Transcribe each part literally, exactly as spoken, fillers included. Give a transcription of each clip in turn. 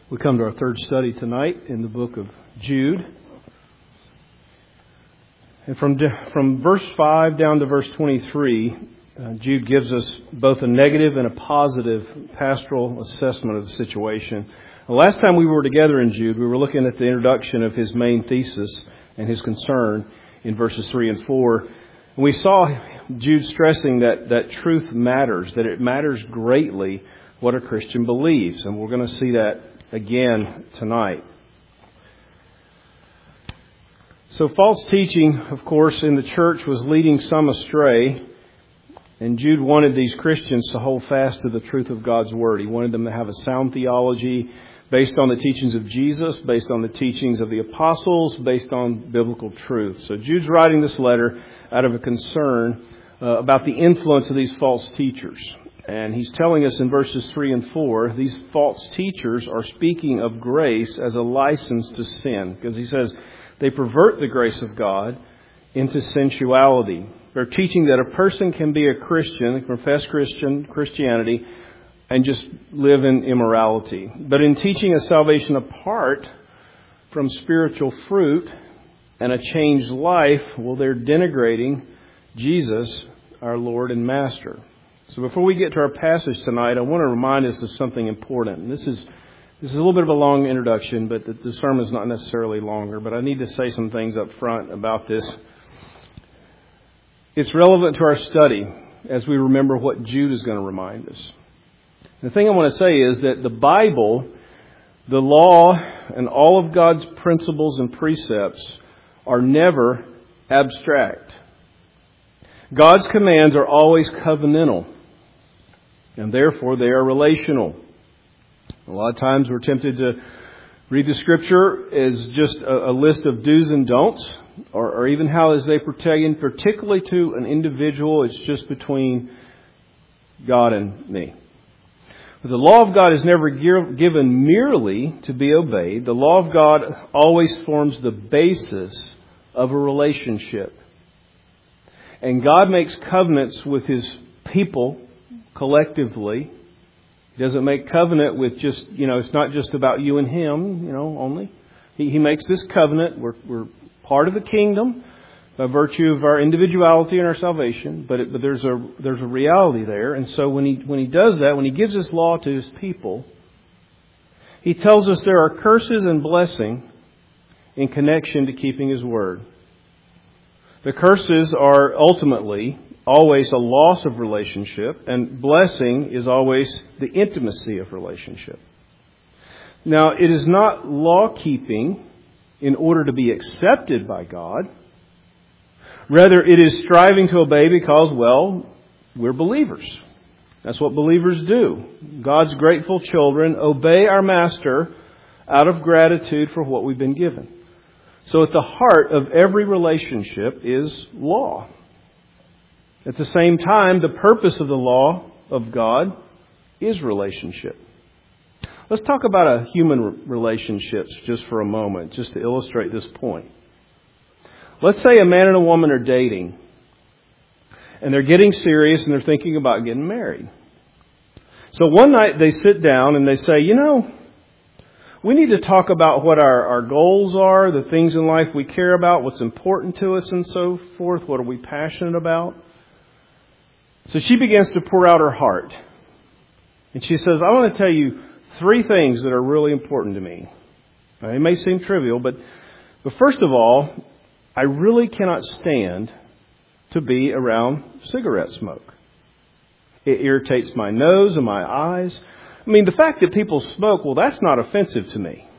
We come to our third study tonight in the book of Jude. And from from verse five down to verse twenty-three, uh, Jude gives us both a negative and a positive pastoral assessment of the situation. The last time we were together in Jude, we were looking at the introduction of his main thesis and his concern in verses three and four. And we saw Jude stressing that, that truth matters, that it matters greatly what a Christian believes. And we're going to see that again tonight. So false teaching, of course, in the church was leading some astray. And Jude wanted these Christians to hold fast to the truth of God's Word. He wanted them to have a sound theology based on the teachings of Jesus, based on the teachings of the apostles, based on biblical truth. So Jude's writing this letter out of a concern uh, about the influence of these false teachers. And he's telling us in verses three and four, these false teachers are speaking of grace as a license to sin. Because he says they pervert the grace of God into sensuality. They're teaching that a person can be a Christian, profess Christian Christianity, and just live in immorality. But in teaching a salvation apart from spiritual fruit and a changed life, well, they're denigrating Jesus, our Lord and Master. So before we get to our passage tonight, I want to remind us of something important. And this is this is a little bit of a long introduction, but the, the sermon is not necessarily longer. But I need to say some things up front about this. It's relevant to our study as we remember what Jude is going to remind us. The thing I want to say is that the Bible, the law, and all of God's principles and precepts are never abstract. God's commands are always covenantal, and therefore they are relational. A lot of times we're tempted to read the Scripture as just a, a list of do's and don'ts, or, or even how as they pertain particularly to an individual, it's just between God and me. But the law of God is never given merely to be obeyed. The law of God always forms the basis of a relationship. And God makes covenants with His people collectively. He doesn't make covenant with just, you know, it's not just about you and Him, you know, only. He, he makes this covenant. We're, we're part of the kingdom by virtue of our individuality and our salvation. But it, but there's a there's a reality there. And so when he when he does that, when He gives His law to His people, He tells us there are curses and blessing in connection to keeping His word. The curses are ultimately always a loss of relationship, and blessing is always the intimacy of relationship. Now, it is not law-keeping in order to be accepted by God. Rather, it is striving to obey because, well, we're believers. That's what believers do. God's grateful children obey our Master out of gratitude for what we've been given. So at the heart of every relationship is law. At the same time, the purpose of the law of God is relationship. Let's talk about a human relationships just for a moment, just to illustrate this point. Let's say a man and a woman are dating, and they're getting serious and they're thinking about getting married. So one night they sit down and they say, you know, we need to talk about what our, our goals are, the things in life we care about, what's important to us and so forth. What are we passionate about? So she begins to pour out her heart. And she says, I want to tell you three things that are really important to me. Now, it may seem trivial, but, but first of all, I really cannot stand to be around cigarette smoke. It irritates my nose and my eyes. I mean, the fact that people smoke, well, that's not offensive to me.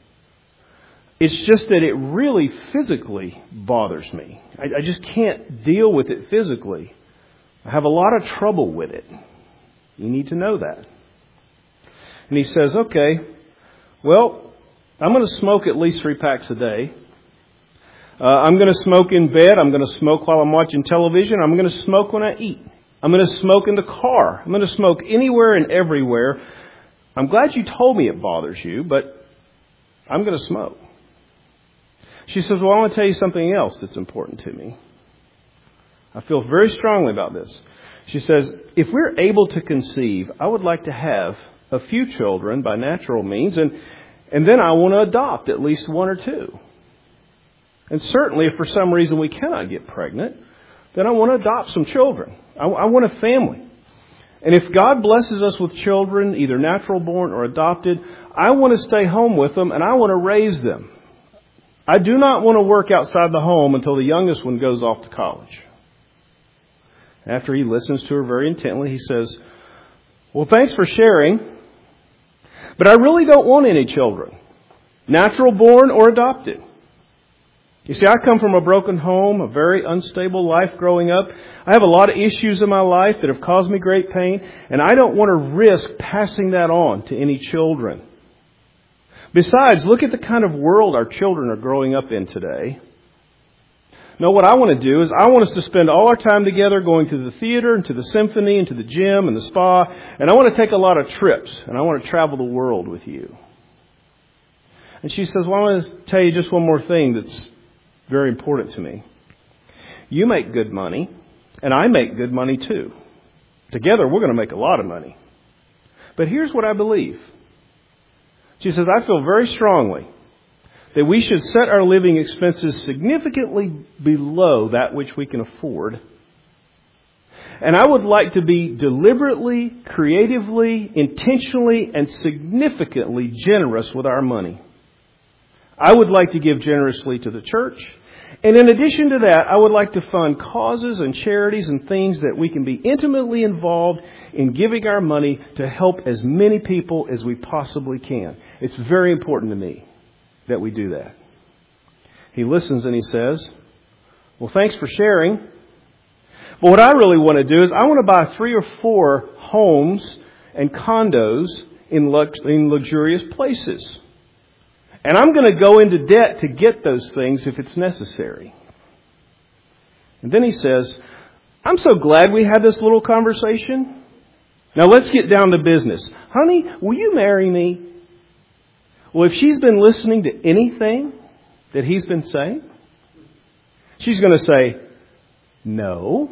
It's just that it really physically bothers me. I, I just can't deal with it physically. I have a lot of trouble with it. You need to know that. And he says, okay, well, I'm going to smoke at least three packs a day. Uh, I'm going to smoke in bed. I'm going to smoke while I'm watching television. I'm going to smoke when I eat. I'm going to smoke in the car. I'm going to smoke anywhere and everywhere. I'm glad you told me it bothers you, but I'm going to smoke. She says, well, I want to tell you something else that's important to me. I feel very strongly about this. She says, if we're able to conceive, I would like to have a few children by natural means. And, And then I want to adopt at least one or two. And certainly if for some reason we cannot get pregnant, then I want to adopt some children. I, I want a family. And if God blesses us with children, either natural born or adopted, I want to stay home with them and I want to raise them. I do not want to work outside the home until the youngest one goes off to college. After he listens to her very intently, he says, well, thanks for sharing, but I really don't want any children, natural born or adopted. You see, I come from a broken home, a very unstable life growing up. I have a lot of issues in my life that have caused me great pain, and I don't want to risk passing that on to any children. Besides, look at the kind of world our children are growing up in today. No, what I want to do is I want us to spend all our time together going to the theater and to the symphony and to the gym and the spa, and I want to take a lot of trips, and I want to travel the world with you. And she says, well, I want to tell you just one more thing that's very important to me. You make good money, and I make good money too. Together, we're going to make a lot of money. But here's what I believe. She says, I feel very strongly that we should set our living expenses significantly below that which we can afford. And I would like to be deliberately, creatively, intentionally, and significantly generous with our money. I would like to give generously to the church. And in addition to that, I would like to fund causes and charities and things that we can be intimately involved in giving our money to help as many people as we possibly can. It's very important to me that we do that. He listens and he says, well, thanks for sharing. But what I really want to do is I want to buy three or four homes and condos in lux- in luxurious places. And I'm going to go into debt to get those things if it's necessary. And then he says, I'm so glad we had this little conversation. Now let's get down to business. Honey, will you marry me? Well, if she's been listening to anything that he's been saying, she's going to say, no.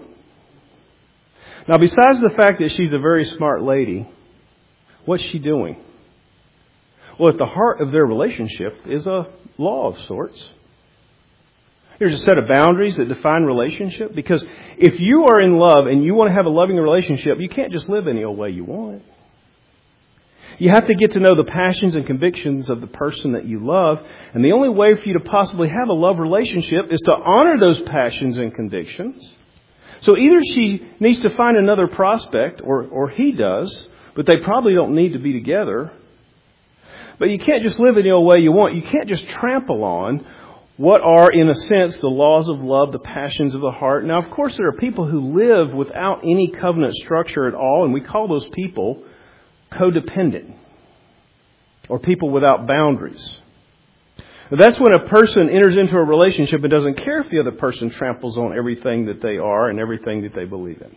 Now, besides the fact that she's a very smart lady, what's she doing? Well, at the heart of their relationship is a law of sorts. There's a set of boundaries that define relationship. Because if you are in love and you want to have a loving relationship, you can't just live any old way you want. You have to get to know the passions and convictions of the person that you love. And the only way for you to possibly have a love relationship is to honor those passions and convictions. So either she needs to find another prospect, or, or he does, but they probably don't need to be together. But you can't just live any old way you want. You can't just trample on what are, in a sense, the laws of love, the passions of the heart. Now, of course, there are people who live without any covenant structure at all, and we call those people codependent, or people without boundaries. That's when a person enters into a relationship and doesn't care if the other person tramples on everything that they are and everything that they believe in.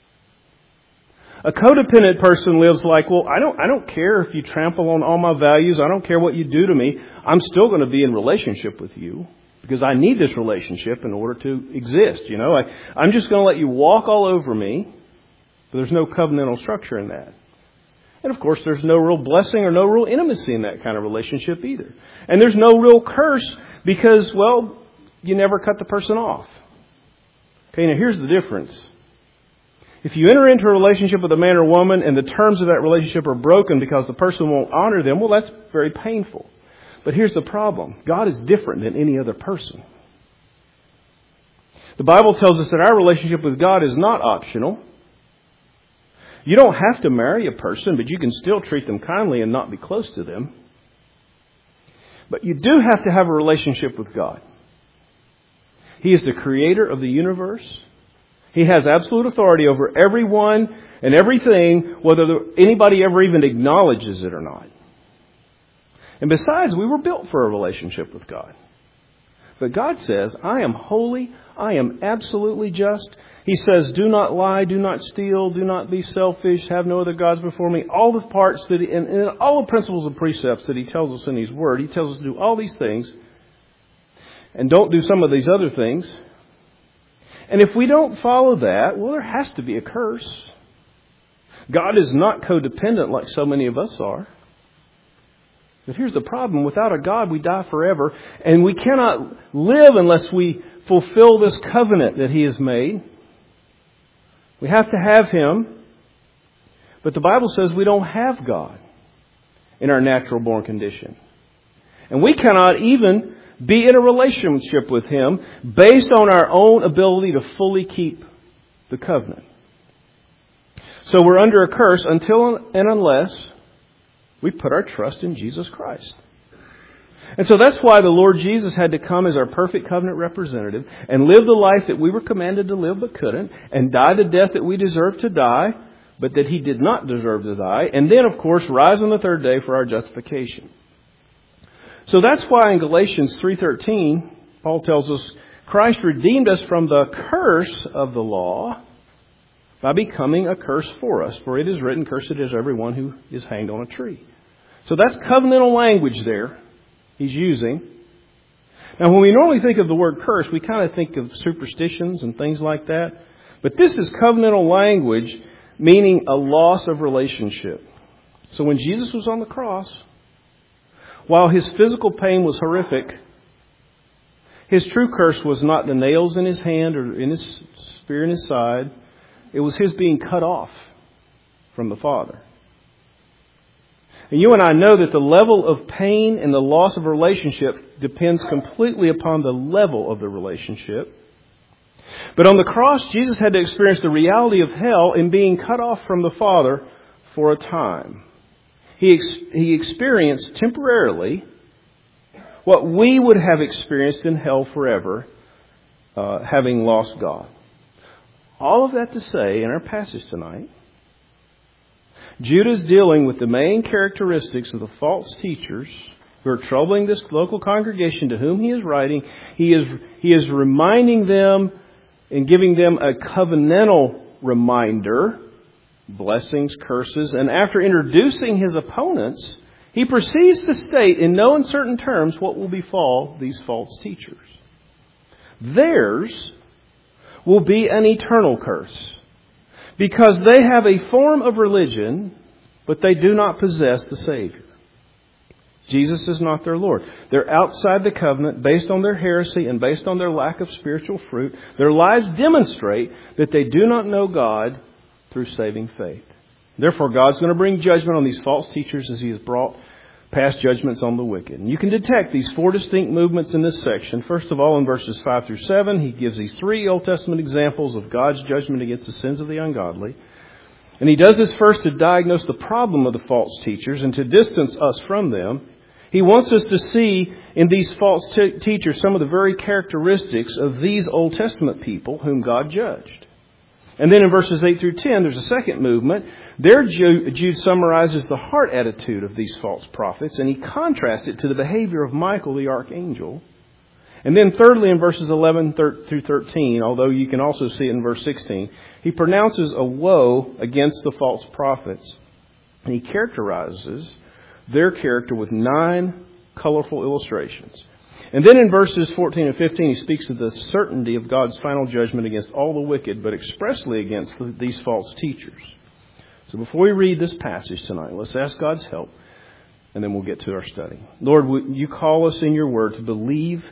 A codependent person lives like, well, I don't I don't care if you trample on all my values. I don't care what you do to me. I'm still going to be in relationship with you because I need this relationship in order to exist. You know, I, I'm just going to let you walk all over me. But there's no covenantal structure in that. And of course, there's no real blessing or no real intimacy in that kind of relationship either. And there's no real curse because, well, you never cut the person off. Okay, now here's the difference. If you enter into a relationship with a man or woman and the terms of that relationship are broken because the person won't honor them, well, that's very painful. But here's the problem. God is different than any other person. The Bible tells us that our relationship with God is not optional. You don't have to marry a person, but you can still treat them kindly and not be close to them. But you do have to have a relationship with God. He is the creator of the universe. He has absolute authority over everyone and everything, whether anybody ever even acknowledges it or not. And besides, we were built for a relationship with God. But God says, I am holy, I am absolutely just. He says, do not lie, do not steal, do not be selfish, have no other gods before me. All the parts that, he, and, and all the principles and precepts that He tells us in His Word, He tells us to do all these things. And don't do some of these other things. And if we don't follow that, well, there has to be a curse. God is not codependent like so many of us are. But here's the problem. Without a God, we die forever. And we cannot live unless we fulfill this covenant that He has made. We have to have Him. But the Bible says we don't have God in our natural born condition. And we cannot even be in a relationship with Him based on our own ability to fully keep the covenant. So we're under a curse until and unless we put our trust in Jesus Christ. And so that's why the Lord Jesus had to come as our perfect covenant representative and live the life that we were commanded to live but couldn't, and die the death that we deserved to die, but that He did not deserve to die, and then, of course, rise on the third day for our justification. So that's why in Galatians three thirteen, Paul tells us, Christ redeemed us from the curse of the law by becoming a curse for us. For it is written, cursed is everyone who is hanged on a tree. So that's covenantal language there He's using. Now, when we normally think of the word curse, we kind of think of superstitions and things like that. But this is covenantal language, meaning a loss of relationship. So when Jesus was on the cross, while His physical pain was horrific, His true curse was not the nails in His hand or in His spear in His side. It was His being cut off from the Father. And you and I know that the level of pain and the loss of relationship depends completely upon the level of the relationship. But on the cross, Jesus had to experience the reality of hell in being cut off from the Father for a time. He, ex- he experienced temporarily what we would have experienced in hell forever, uh, having lost God. All of that to say, in our passage tonight, Jude is dealing with the main characteristics of the false teachers who are troubling this local congregation to whom he is writing. He is, he is reminding them and giving them a covenantal reminder, blessings, curses, and after introducing his opponents, he proceeds to state in no uncertain terms what will befall these false teachers. Theirs will be an eternal curse, because they have a form of religion, but they do not possess the Savior. Jesus is not their Lord. They're outside the covenant based on their heresy and based on their lack of spiritual fruit. Their lives demonstrate that they do not know God through saving faith. Therefore, God's going to bring judgment on these false teachers as He has brought past judgments on the wicked. And you can detect these four distinct movements in this section. First of all, in verses five through seven, he gives these three Old Testament examples of God's judgment against the sins of the ungodly. And he does this first to diagnose the problem of the false teachers and to distance us from them. He wants us to see in these false t- teachers some of the very characteristics of these Old Testament people whom God judged. And then in verses eight through ten, there's a second movement. There, Jude summarizes the heart attitude of these false prophets, and he contrasts it to the behavior of Michael, the archangel. And then thirdly, in verses eleven through thirteen, although you can also see it in verse sixteen, he pronounces a woe against the false prophets. And he characterizes their character with nine colorful illustrations. And then in verses fourteen and fifteen, he speaks of the certainty of God's final judgment against all the wicked, but expressly against these false teachers. So before we read this passage tonight, let's ask God's help, and then we'll get to our study. Lord, you call us in your word to believe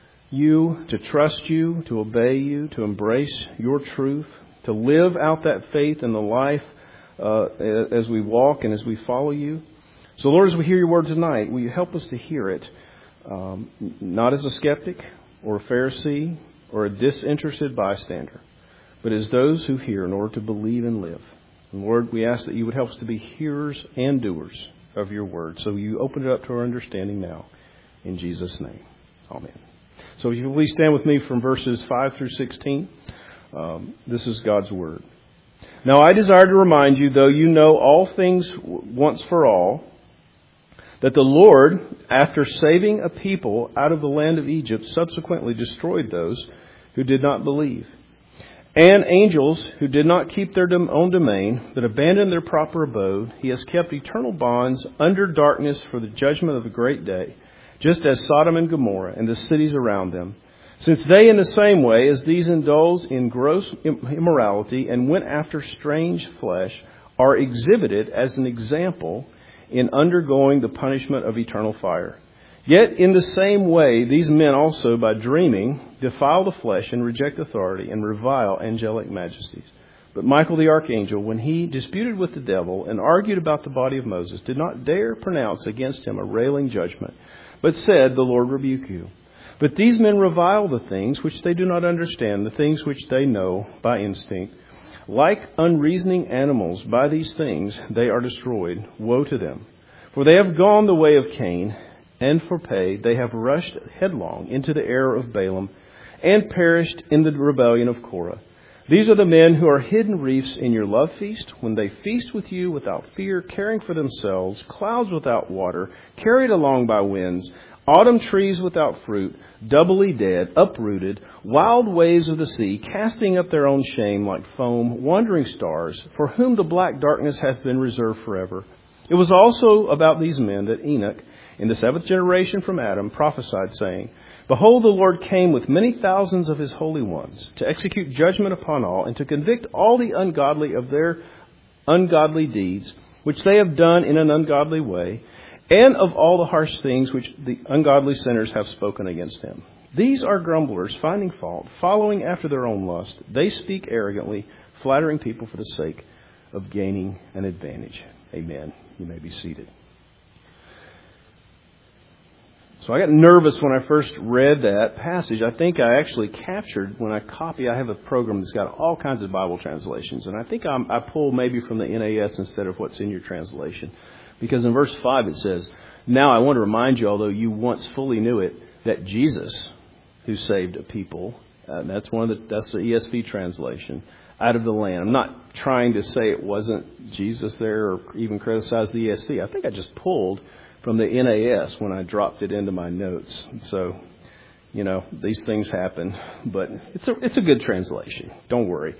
you, to trust you, to obey you, to embrace your truth, to live out that faith in the life uh, as we walk and as we follow you. So Lord, as we hear your word tonight, will you help us to hear it Um, not as a skeptic or a Pharisee or a disinterested bystander, but as those who hear in order to believe and live. And Lord, we ask that you would help us to be hearers and doers of your word. So you open it up to our understanding now. In Jesus' name. Amen. So if you please stand with me from verses five through sixteen. Um, this is God's word. Now I desire to remind you, though you know all things once for all, that the Lord, after saving a people out of the land of Egypt, subsequently destroyed those who did not believe. And angels who did not keep their own domain, but abandoned their proper abode, he has kept eternal bonds under darkness for the judgment of the great day, just as Sodom and Gomorrah and the cities around them. Since they, in the same way as these, indulged in gross immorality and went after strange flesh, are exhibited as an example in undergoing the punishment of eternal fire. Yet in the same way, these men also, by dreaming, defile the flesh and reject authority and revile angelic majesties. But Michael the archangel, when he disputed with the devil and argued about the body of Moses, did not dare pronounce against him a railing judgment, but said, "The Lord rebuke you." But these men revile the things which they do not understand, the things which they know by instinct. Like unreasoning animals, by these things they are destroyed. Woe to them! For they have gone the way of Cain, and for pay they have rushed headlong into the error of Balaam, and perished in the rebellion of Korah. These are the men who are hidden reefs in your love feast, when they feast with you without fear, caring for themselves, clouds without water, carried along by winds, autumn trees without fruit, doubly dead, uprooted, wild waves of the sea, casting up their own shame like foam, wandering stars, for whom the black darkness has been reserved forever. It was also about these men that Enoch, in the seventh generation from Adam, prophesied, saying, "Behold, the Lord came with many thousands of his holy ones, to execute judgment upon all, and to convict all the ungodly of their ungodly deeds, which they have done in an ungodly way, and of all the harsh things which the ungodly sinners have spoken against him. These are grumblers, finding fault, following after their own lust. They speak arrogantly, flattering people for the sake of gaining an advantage." Amen. You may be seated. So I got nervous when I first read that passage. I think I actually captured, when I copy, I have a program that's got all kinds of Bible translations. And I think I'm, I pull maybe from the N A S instead of what's in your translation. Because in verse five it says, "Now I want to remind you, although you once fully knew it, that Jesus, who saved a people," and that's one of the, that's the E S V translation, "out of the land." I'm not trying to say it wasn't Jesus there or even criticize the E S V. I think I just pulled from the N A S when I dropped it into my notes. So, you know, these things happen, but it's a it's a good translation. Don't worry.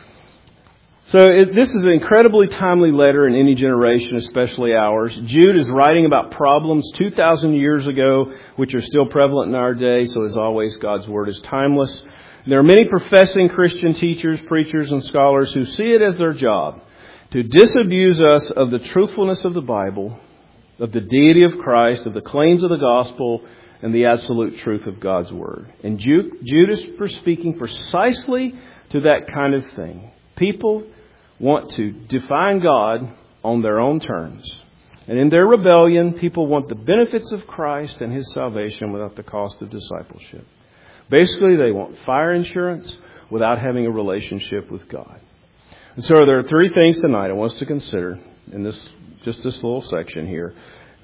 So it, this is an incredibly timely letter in any generation, especially ours. Jude is writing about problems two thousand years ago, which are still prevalent in our day. So as always, God's Word is timeless. There are many professing Christian teachers, preachers, and scholars who see it as their job to disabuse us of the truthfulness of the Bible, of the deity of Christ, of the claims of the gospel, and the absolute truth of God's Word. And Jude, Jude is speaking precisely to that kind of thing. People want to define God on their own terms. And in their rebellion, people want the benefits of Christ and His salvation without the cost of discipleship. Basically, they want fire insurance without having a relationship with God. And so there are three things tonight I want us to consider in this just this little section here.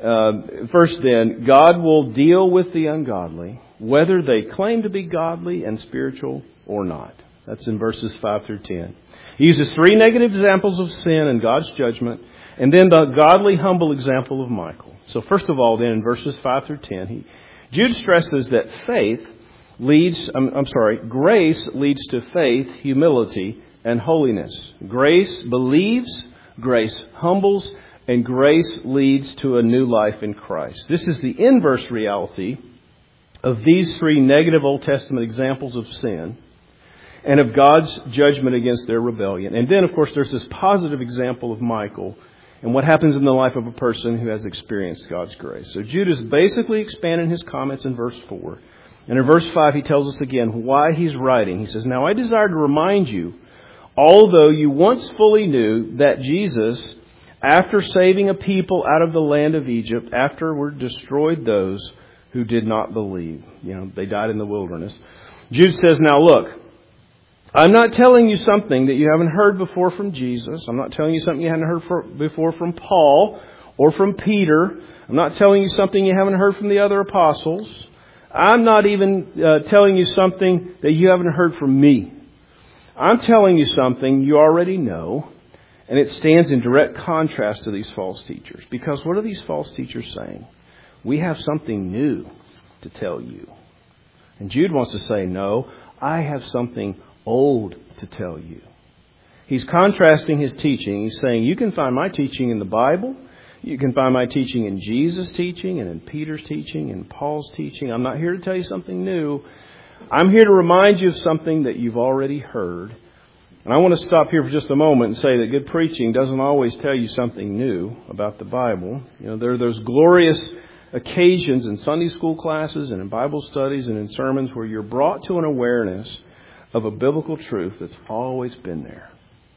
Uh, first then, God will deal with the ungodly, whether they claim to be godly and spiritual or not. That's in verses five through ten. He uses three negative examples of sin and God's judgment, and then the godly, humble example of Michael. So first of all, then, in verses five through ten, he, Jude stresses that faith leads, I'm, I'm sorry, grace leads to faith, humility, and holiness. Grace believes, grace humbles, and grace leads to a new life in Christ. This is the inverse reality of these three negative Old Testament examples of sin and of God's judgment against their rebellion. And then, of course, there's this positive example of Michael and what happens in the life of a person who has experienced God's grace. So Jude is basically expanding his comments in verse four. And in verse five, he tells us again why he's writing. He says, "Now I desire to remind you, although you once fully knew, that Jesus, after saving a people out of the land of Egypt, afterward destroyed those who did not believe." You know, they died in the wilderness. Jude says, now look, I'm not telling you something that you haven't heard before from Jesus. I'm not telling you something you haven't heard for, before from Paul or from Peter. I'm not telling you something you haven't heard from the other apostles. I'm not even uh, telling you something that you haven't heard from me. I'm telling you something you already know, and it stands in direct contrast to these false teachers. Because what are these false teachers saying? We have something new to tell you. And Jude wants to say, no, I have something old to tell you. He's contrasting his teaching. He's saying, you can find my teaching in the Bible. You can find my teaching in Jesus' teaching and in Peter's teaching and Paul's teaching. I'm not here to tell you something new. I'm here to remind you of something that you've already heard. And I want to stop here for just a moment and say that good preaching doesn't always tell you something new about the Bible. You know, there are those glorious occasions in Sunday school classes and in Bible studies and in sermons where you're brought to an awareness of a biblical truth that's always been there.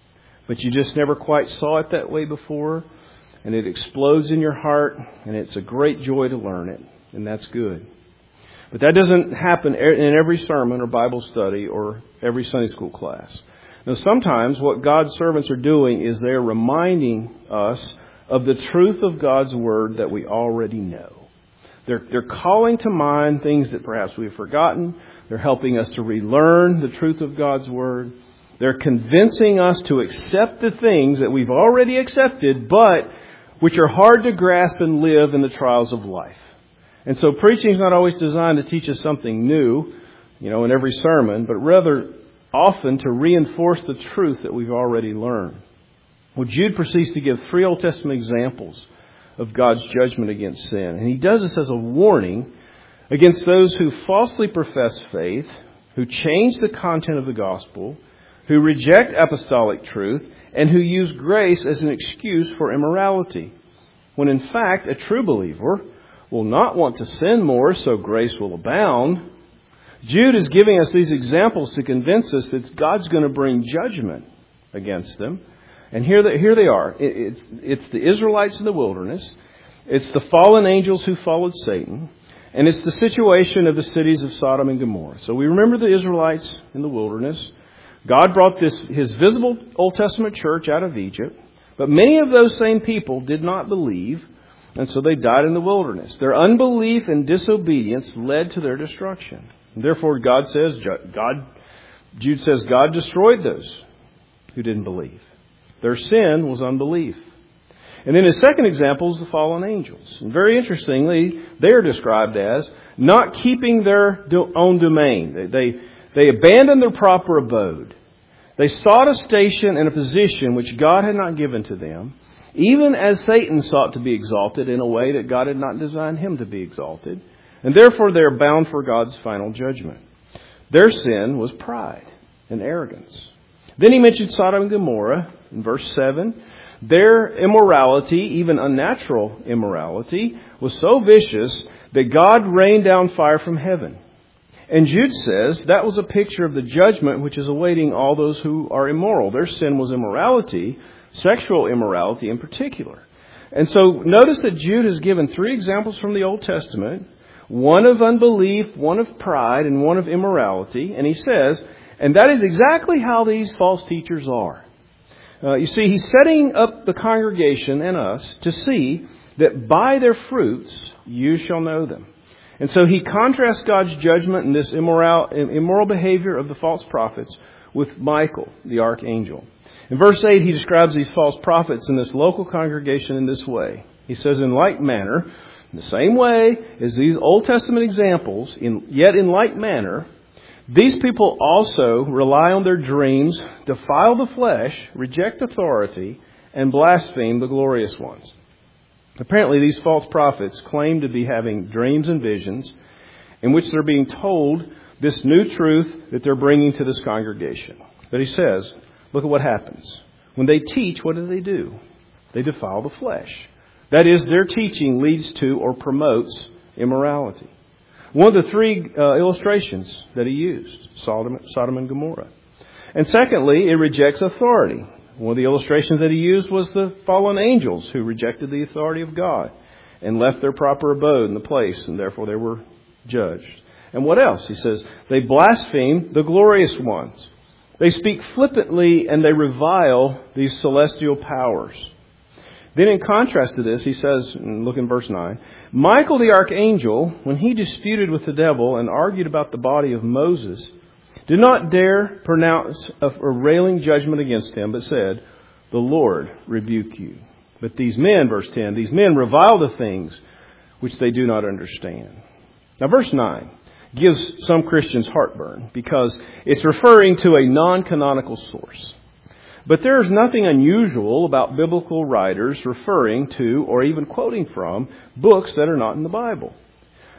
But you just never quite saw it that way before, and it explodes in your heart, and it's a great joy to learn it, and that's good. But that doesn't happen in every sermon or Bible study or every Sunday school class. Now, sometimes what God's servants are doing is they're reminding us of the truth of God's Word that we already know. They're, they're calling to mind things that perhaps we've forgotten. They're helping us to relearn the truth of God's Word. They're convincing us to accept the things that we've already accepted, but which are hard to grasp and live in the trials of life. And so preaching is not always designed to teach us something new, you know, in every sermon, but rather often to reinforce the truth that we've already learned. Well, Jude proceeds to give three Old Testament examples of God's judgment against sin. And he does this as a warning against those who falsely profess faith, who change the content of the gospel, who reject apostolic truth, and who use grace as an excuse for immorality, when in fact a true believer will not want to sin more so grace will abound. Jude is giving us these examples to convince us that God's going to bring judgment against them. And here they, here they are. It, it's, it's the Israelites in the wilderness. It's the fallen angels who followed Satan. And it's the situation of the cities of Sodom and Gomorrah. So we remember the Israelites in the wilderness. God brought this His visible Old Testament church out of Egypt. But many of those same people did not believe. And so they died in the wilderness. Their unbelief and disobedience led to their destruction. And therefore, God says, God, Jude says, God destroyed those who didn't believe. Their sin was unbelief. And then his second example is the fallen angels. And very interestingly, they are described as not keeping their own domain. They, they, they abandoned their proper abode. They sought a station and a position which God had not given to them, even as Satan sought to be exalted in a way that God had not designed him to be exalted. And therefore they are bound for God's final judgment. Their sin was pride and arrogance. Then he mentioned Sodom and Gomorrah in verse seven. Their immorality, even unnatural immorality, was so vicious that God rained down fire from heaven. And Jude says that was a picture of the judgment which is awaiting all those who are immoral. Their sin was immorality, sexual immorality in particular. And so notice that Jude has given three examples from the Old Testament, one of unbelief, one of pride, and one of immorality. And he says, and that is exactly how these false teachers are. Uh, you see, he's setting up the congregation and us to see that by their fruits you shall know them. And so he contrasts God's judgment and this immoral, immoral behavior of the false prophets with Michael, the archangel. In verse eight, he describes these false prophets in this local congregation in this way. He says, in like manner, in the same way as these Old Testament examples, in, yet in like manner, these people also rely on their dreams, defile the flesh, reject authority, and blaspheme the glorious ones. Apparently, these false prophets claim to be having dreams and visions in which they're being told this new truth that they're bringing to this congregation. But he says, look at what happens. When they teach, what do they do? They defile the flesh. That is, their teaching leads to or promotes immorality. One of the three uh, illustrations that he used, Sodom, Sodom and Gomorrah. And secondly, it rejects authority. One of the illustrations that he used was the fallen angels who rejected the authority of God and left their proper abode in the place, and therefore they were judged. And what else? He says, they blaspheme the glorious ones. They speak flippantly and they revile these celestial powers. Then in contrast to this, he says, look in verse nine, Michael the archangel, when he disputed with the devil and argued about the body of Moses, did not dare pronounce a railing judgment against him, but said, the Lord rebuke you. But these men, verse ten, these men revile the things which they do not understand. Now verse nine gives some Christians heartburn because it's referring to a non-canonical source. But there is nothing unusual about biblical writers referring to or even quoting from books that are not in the Bible.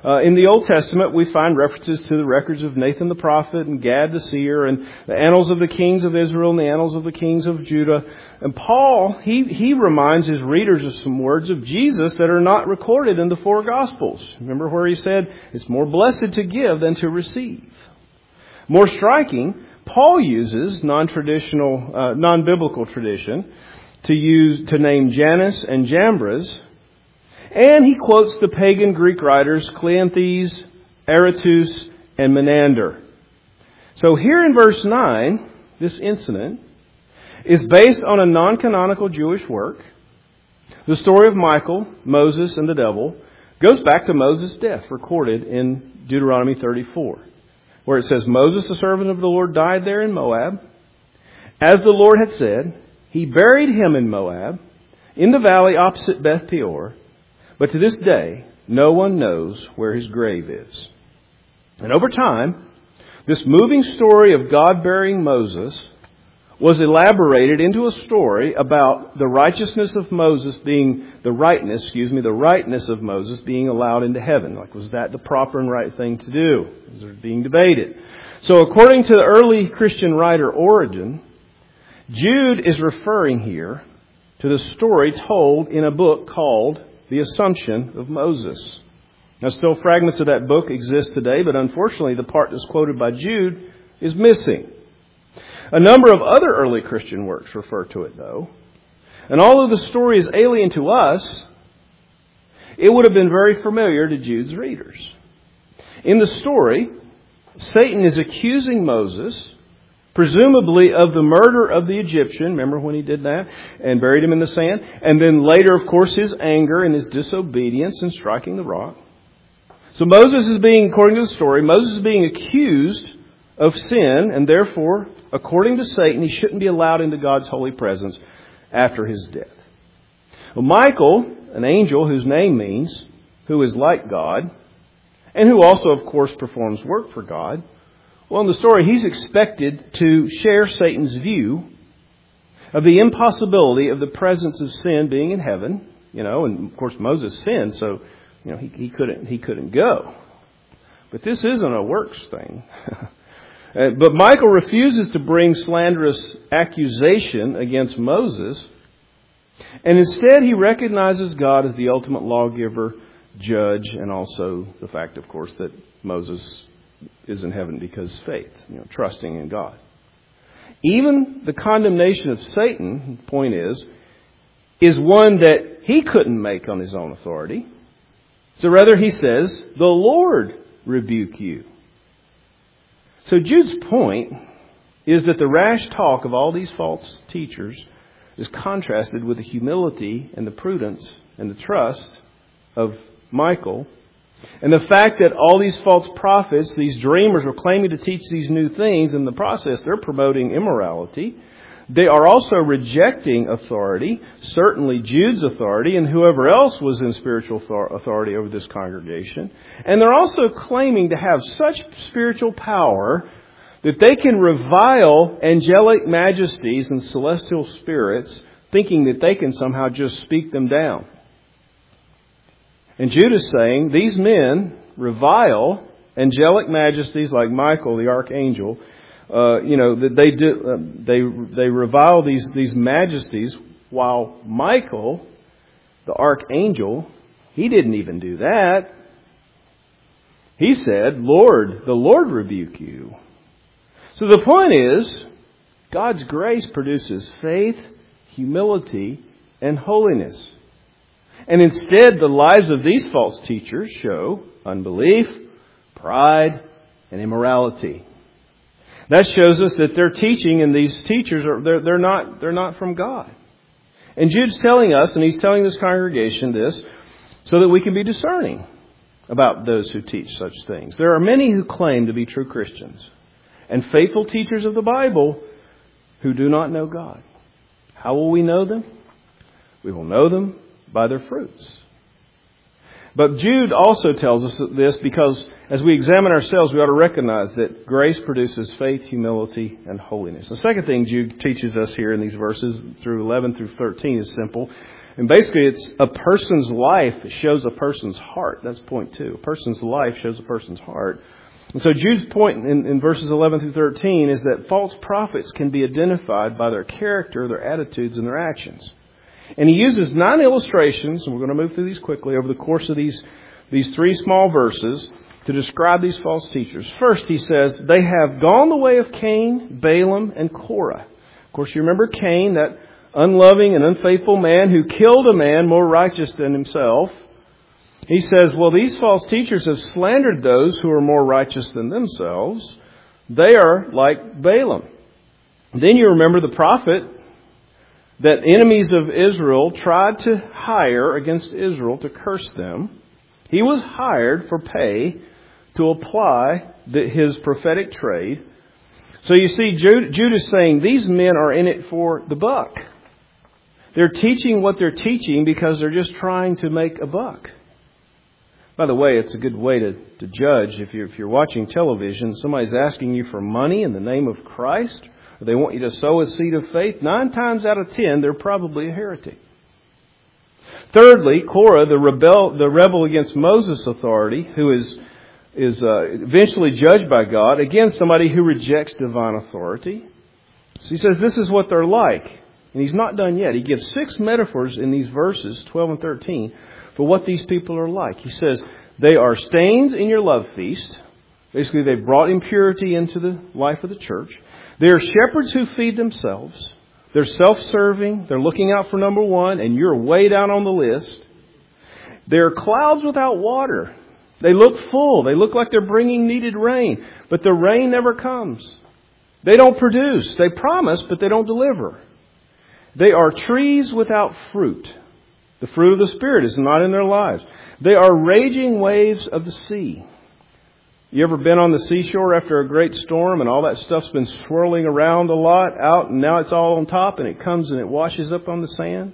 Uh, in the Old Testament, we find references to the records of Nathan the prophet and Gad the seer and the annals of the kings of Israel and the annals of the kings of Judah. And Paul, he, he reminds his readers of some words of Jesus that are not recorded in the four Gospels. Remember where he said, it's more blessed to give than to receive. More striking, Paul uses non-traditional, uh, non-biblical tradition to use to name Jannes and Jambres. And he quotes the pagan Greek writers Cleanthes, Aratus, and Menander. So here in verse nine, this incident is based on a non-canonical Jewish work. The story of Michael, Moses, and the devil goes back to Moses' death, recorded in Deuteronomy thirty-four, where it says, Moses, the servant of the Lord, died there in Moab. As the Lord had said, he buried him in Moab, in the valley opposite Beth Peor. But to this day, no one knows where his grave is. And over time, this moving story of God burying Moses was elaborated into a story about the righteousness of Moses being, the rightness, excuse me, the rightness of Moses being allowed into heaven. Like, was that the proper and right thing to do? Is it being debated? So according to the early Christian writer Origen, Jude is referring here to the story told in a book called The Assumption of Moses. Now, still fragments of that book exist today, but unfortunately the part that's quoted by Jude is missing. A number of other early Christian works refer to it, though. And although the story is alien to us, it would have been very familiar to Jude's readers. In the story, Satan is accusing Moses, presumably of the murder of the Egyptian. Remember when he did that? And buried him in the sand. And then later, of course, his anger and his disobedience in striking the rock. So Moses is being, according to the story, Moses is being accused of sin. And therefore, according to Satan, he shouldn't be allowed into God's holy presence after his death. Well, Michael, an angel whose name means who is like God, and who also, of course, performs work for God. Well, in the story, he's expected to share Satan's view of the impossibility of the presence of sin being in heaven. You know, and of course Moses sinned, so you know he, he couldn't he couldn't go. But this isn't a works thing. But Michael refuses to bring slanderous accusation against Moses, and instead he recognizes God as the ultimate lawgiver, judge, and also the fact, of course, that Moses is in heaven because of faith, you know, trusting in God. Even the condemnation of Satan, the point is, is one that he couldn't make on his own authority. So rather he says, the Lord rebuke you. So Jude's point is that the rash talk of all these false teachers is contrasted with the humility and the prudence and the trust of Michael. And the fact that all these false prophets, these dreamers, are claiming to teach these new things, in the process they're promoting immorality. They are also rejecting authority, certainly Jude's authority and whoever else was in spiritual authority over this congregation. And they're also claiming to have such spiritual power that they can revile angelic majesties and celestial spirits, thinking that they can somehow just speak them down. And Jude is saying these men revile angelic majesties like Michael, the archangel. Uh, you know that they do. Uh, they they revile these these majesties, while Michael, the archangel, he didn't even do that. He said, "Lord, the Lord rebuke you." So the point is, God's grace produces faith, humility, and holiness. And instead, the lives of these false teachers show unbelief, pride, and immorality. That shows us that their teaching and these teachers are they're, they're not they're not from God. And Jude's telling us, and he's telling this congregation this, so that we can be discerning about those who teach such things. There are many who claim to be true Christians and faithful teachers of the Bible who do not know God. How will we know them? We will know them by their fruits. But Jude also tells us this because as we examine ourselves, we ought to recognize that grace produces faith, humility, and holiness. The second thing Jude teaches us here in these verses through eleven through thirteen is simple. And basically, it's a person's life shows a person's heart. That's point two. A person's life shows a person's heart. And so Jude's point in, in verses eleven through thirteen is that false prophets can be identified by their character, their attitudes, and their actions. And he uses nine illustrations, and we're going to move through these quickly over the course of these, these three small verses to describe these false teachers. First, he says, they have gone the way of Cain, Balaam, and Korah. Of course, you remember Cain, that unloving and unfaithful man who killed a man more righteous than himself. He says, well, these false teachers have slandered those who are more righteous than themselves. They are like Balaam. Then you remember the prophet that enemies of Israel tried to hire against Israel to curse them. He was hired for pay to apply the, his prophetic trade. So you see, Jude, Jude is saying these men are in it for the buck. They're teaching what they're teaching because they're just trying to make a buck. By the way, it's a good way to, to judge. If you're, if you're watching television, somebody's asking you for money in the name of Christ, or they want you to sow a seed of faith, nine times out of ten, they're probably a heretic. Thirdly, Korah, the rebel, the rebel against Moses' authority, who is, is uh, eventually judged by God, again, somebody who rejects divine authority. So he says this is what they're like. And he's not done yet. He gives six metaphors in these verses, twelve and thirteen, for what these people are like. He says, they are stains in your love feast. Basically, they've brought impurity into the life of the church. They are shepherds who feed themselves. They're self-serving. They're looking out for number one, and you're way down on the list. They're clouds without water. They look full. They look like they're bringing needed rain, but the rain never comes. They don't produce. They promise, but they don't deliver. They are trees without fruit. The fruit of the Spirit is not in their lives. They are raging waves of the sea. You ever been on the seashore after a great storm and all that stuff's been swirling around a lot out and now it's all on top and it comes and it washes up on the sand?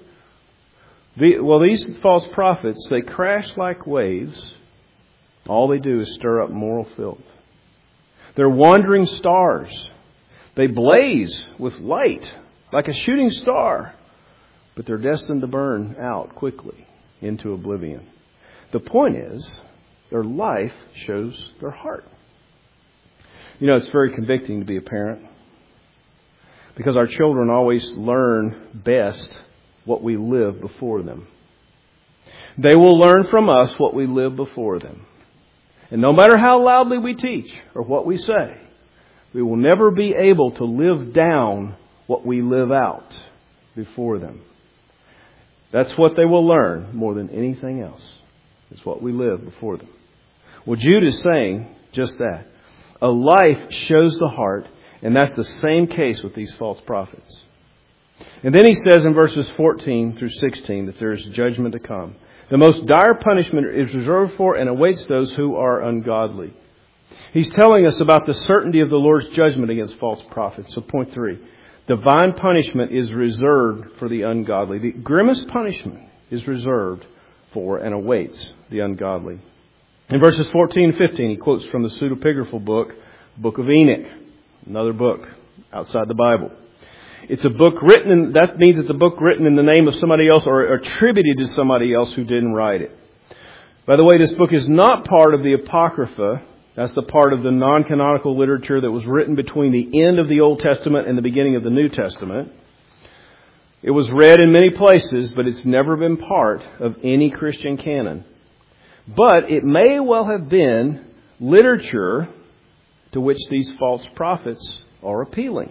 The, well, these false prophets, they crash like waves. All they do is stir up moral filth. They're wandering stars. They blaze with light like a shooting star, but they're destined to burn out quickly into oblivion. The point is, their life shows their heart. You know, it's very convicting to be a parent because our children always learn best what we live before them. They will learn from us what we live before them. And no matter how loudly we teach or what we say, we will never be able to live down what we live out before them. That's what they will learn more than anything else. It's what we live before them. Well, Jude is saying just that. A life shows the heart, and that's the same case with these false prophets. And then he says in verses fourteen through sixteen that there is judgment to come. The most dire punishment is reserved for and awaits those who are ungodly. He's telling us about the certainty of the Lord's judgment against false prophets. So point three. Divine punishment is reserved for the ungodly. The grimmest punishment is reserved for and awaits the ungodly. In verses fourteen and fifteen, he quotes from the pseudepigraphal book, Book of Enoch, another book outside the Bible. It's a book written, in, that means it's a book written in the name of somebody else or attributed to somebody else who didn't write it. By the way, this book is not part of the Apocrypha. That's the part of the non-canonical literature that was written between the end of the Old Testament and the beginning of the New Testament. It was read in many places, but it's never been part of any Christian canon. But it may well have been literature to which these false prophets are appealing.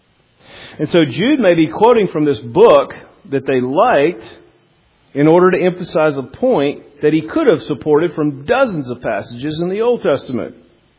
And so Jude may be quoting from this book that they liked in order to emphasize a point that he could have supported from dozens of passages in the Old Testament.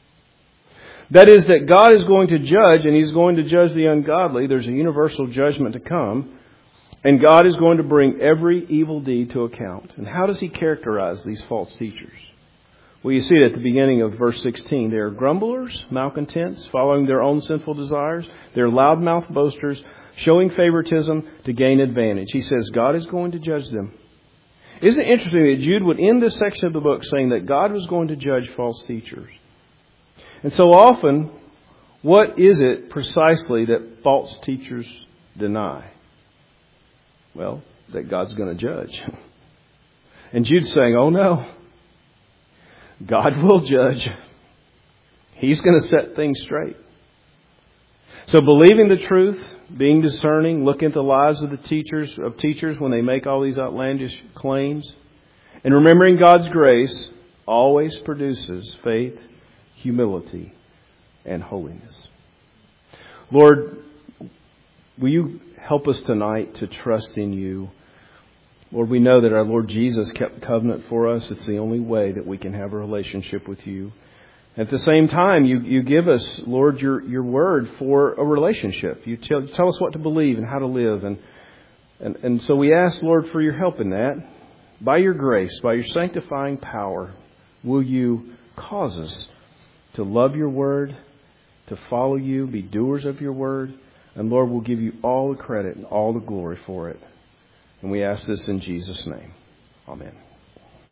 That is that God is going to judge, and He's going to judge the ungodly. There's a universal judgment to come. And God is going to bring every evil deed to account. And how does He characterize these false teachers? Well, you see it at the beginning of verse sixteen. They are grumblers, malcontents, following their own sinful desires. They're loudmouth boasters, showing favoritism to gain advantage. He says God is going to judge them. Isn't it interesting that Jude would end this section of the book saying that God was going to judge false teachers? And so often, what is it precisely that false teachers deny? Well, that God's going to judge. And Jude's saying, oh no, God will judge. He's going to set things straight. So believing the truth, being discerning, looking at the lives of the teachers of teachers when they make all these outlandish claims, and remembering God's grace always produces faith, humility, and holiness. Lord, will you help us tonight to trust in you? Lord, we know that our Lord Jesus kept the covenant for us. It's the only way that we can have a relationship with you. At the same time, you, you give us, Lord, your, your word for a relationship. You tell, you tell us what to believe and how to live. And, and, and so we ask, Lord, for your help in that. By your grace, by your sanctifying power, will you cause us to love your word, to follow you, be doers of your word. And Lord, we'll give you all the credit and all the glory for it. And we ask this in Jesus' name. Amen.